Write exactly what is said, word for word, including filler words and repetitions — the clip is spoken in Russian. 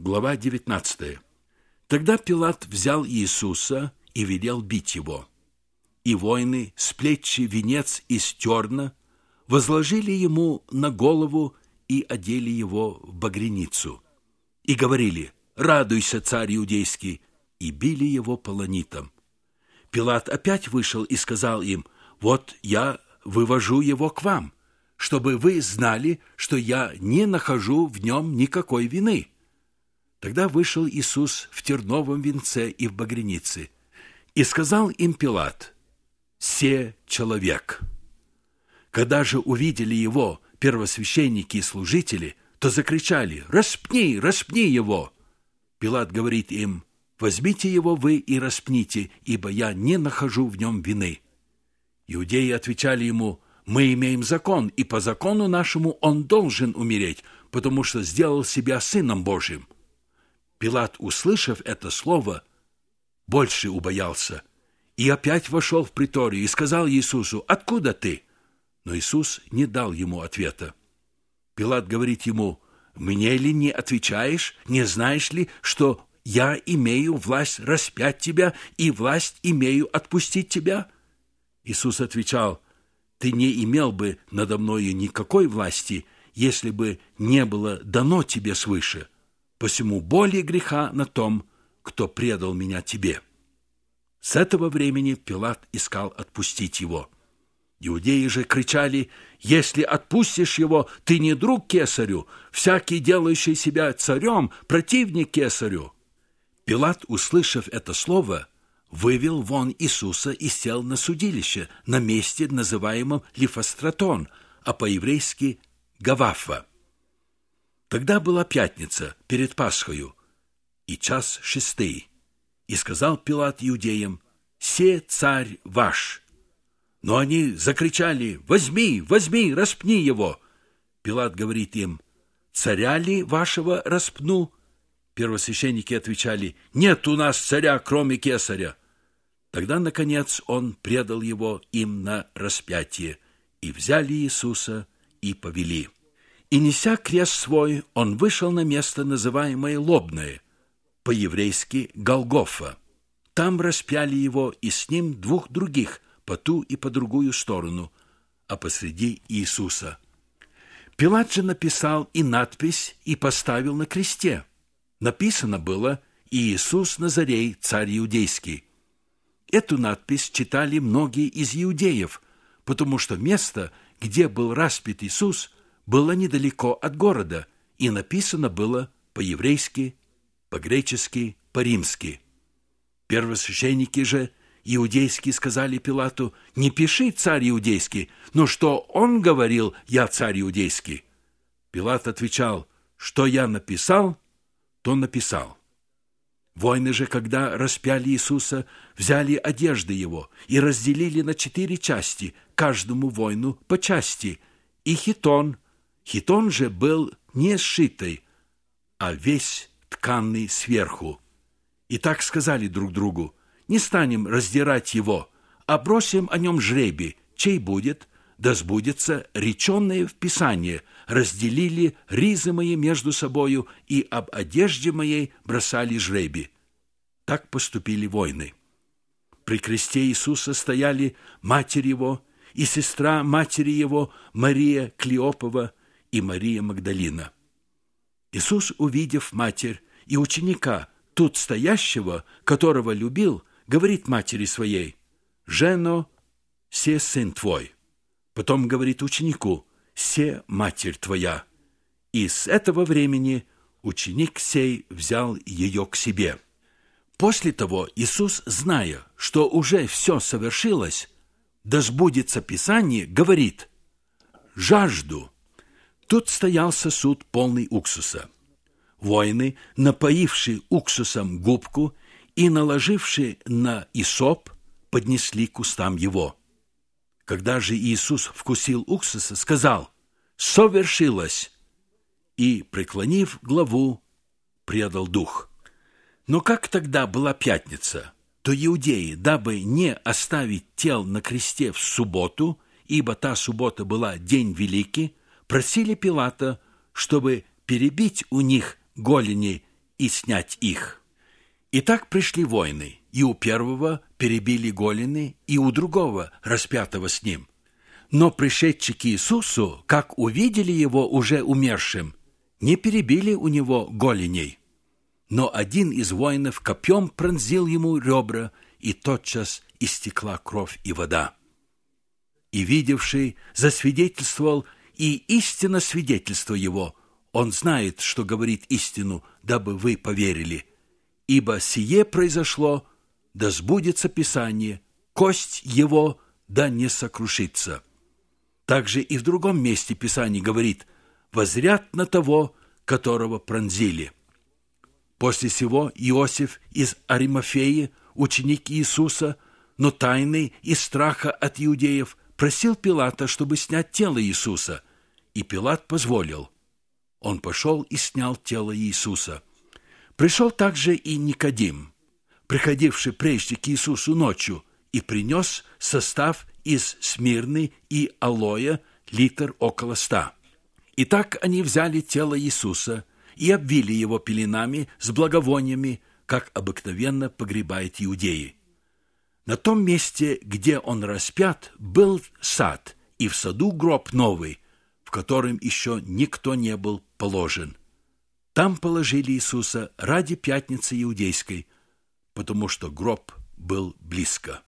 Глава девятнадцатая. Тогда Пилат взял Иисуса и велел бить его. И воины, сплетши венец из терна, возложили ему на голову и одели его в багряницу. И говорили: «Радуйся, царь иудейский!» и били его полонитом. Пилат опять вышел и сказал им: «Вот я вывожу его к вам, чтобы вы знали, что я не нахожу в нем никакой вины». Тогда вышел Иисус в терновом венце и в багрянице, и сказал им Пилат: «Се человек». Когда же увидели его первосвященники и служители, то закричали: «Распни, распни его!» Пилат говорит им: «Возьмите его вы и распните, ибо я не нахожу в нем вины». Иудеи отвечали ему: «Мы имеем закон, и по закону нашему он должен умереть, потому что сделал себя сыном Божьим». Пилат, услышав это слово, больше убоялся, и опять вошел в приторию и сказал Иисусу: «Откуда ты?» Но Иисус не дал ему ответа. Пилат говорит ему: «Мне ли не отвечаешь? Не знаешь ли, что я имею власть распять тебя и власть имею отпустить тебя?» Иисус отвечал: «Ты не имел бы надо мною никакой власти, если бы не было дано тебе свыше. Посему более греха на том, кто предал меня тебе». С этого времени Пилат искал отпустить его. Иудеи же кричали: «Если отпустишь его, ты не друг кесарю, всякий, делающий себя царем, противник кесарю». Пилат, услышав это слово, вывел вон Иисуса и сел на судилище, на месте, называемом Лифостратон, а по-еврейски Гавафа. Тогда была пятница перед Пасхою, и час шестый. И сказал Пилат иудеям: «Се царь ваш». Но они закричали: «Возьми, возьми, распни его». Пилат говорит им: «Царя ли вашего распну?» Первосвященники отвечали: «Нет у нас царя, кроме кесаря». Тогда, наконец, он предал его им на распятие, и взяли Иисуса и повели. И, неся крест свой, он вышел на место, называемое Лобное, по-еврейски Голгофа. Там распяли его, и с ним двух других, по ту и по другую сторону, а посреди Иисуса. Пилат же написал и надпись, и поставил на кресте. Написано было: «Иисус Назарей, царь иудейский». Эту надпись читали многие из иудеев, потому что место, где был распят Иисус, было недалеко от города, и написано было по-еврейски, по-гречески, по-римски. Первосвященники же иудейские сказали Пилату: «Не пиши, царь иудейский, но что он говорил: я царь иудейский?» Пилат отвечал: «Что я написал, то написал». Воины же, когда распяли Иисуса, взяли одежды его и разделили на четыре части, каждому воину по части, и хитон. Хитон же был не сшитый, а весь тканный сверху. И так сказали друг другу: «Не станем раздирать его, а бросим о нем жребий, чей будет, да сбудется реченное в Писании: разделили ризы мои между собою, и об одежде моей бросали жребий». Так поступили воины. При кресте Иисуса стояли матерь его и сестра матери его Мария Клеопова и Мария Магдалина. Иисус, увидев матерь и ученика, тут стоящего, которого любил, говорит матери своей: «Жено, се сын твой». Потом говорит ученику: «Се матерь твоя». И с этого времени ученик сей взял ее к себе. После того Иисус, зная, что уже все совершилось, да сбудется Писание, говорит: «Жажду». Тут стоял сосуд, полный уксуса. Воины, напоившие уксусом губку и наложившие на исоп, поднесли к устам его. Когда же Иисус вкусил уксуса, сказал: «Совершилось!» и, преклонив главу, предал дух. Но как тогда была пятница, то иудеи, дабы не оставить тел на кресте в субботу, ибо та суббота была день великий, просили Пилата, чтобы перебить у них голени и снять их. И так пришли воины, и у первого перебили голены, и у другого, распятого с ним. Но пришедшие к Иисусу, как увидели его уже умершим, не перебили у него голеней. Но один из воинов копьем пронзил ему ребра, и тотчас истекла кровь и вода. И видевший засвидетельствовал, и истинно свидетельство его. Он знает, что говорит истину, дабы вы поверили. Ибо сие произошло, да сбудется Писание, кость его да не сокрушится. Также и в другом месте Писание говорит: возрят на того, которого пронзили. После сего Иосиф из Аримафеи, ученик Иисуса, но тайный из страха от иудеев, просил Пилата, чтобы снять тело Иисуса, и Пилат позволил. Он пошел и снял тело Иисуса. Пришел также и Никодим, приходивший прежде к Иисусу ночью, и принес состав из смирны и алоя, литр около ста. Итак, они взяли тело Иисуса и обвили его пеленами с благовониями, как обыкновенно погребают иудеи. На том месте, где он распят, был сад, и в саду гроб новый, в котором еще никто не был положен. Там положили Иисуса ради пятницы иудейской, потому что гроб был близко.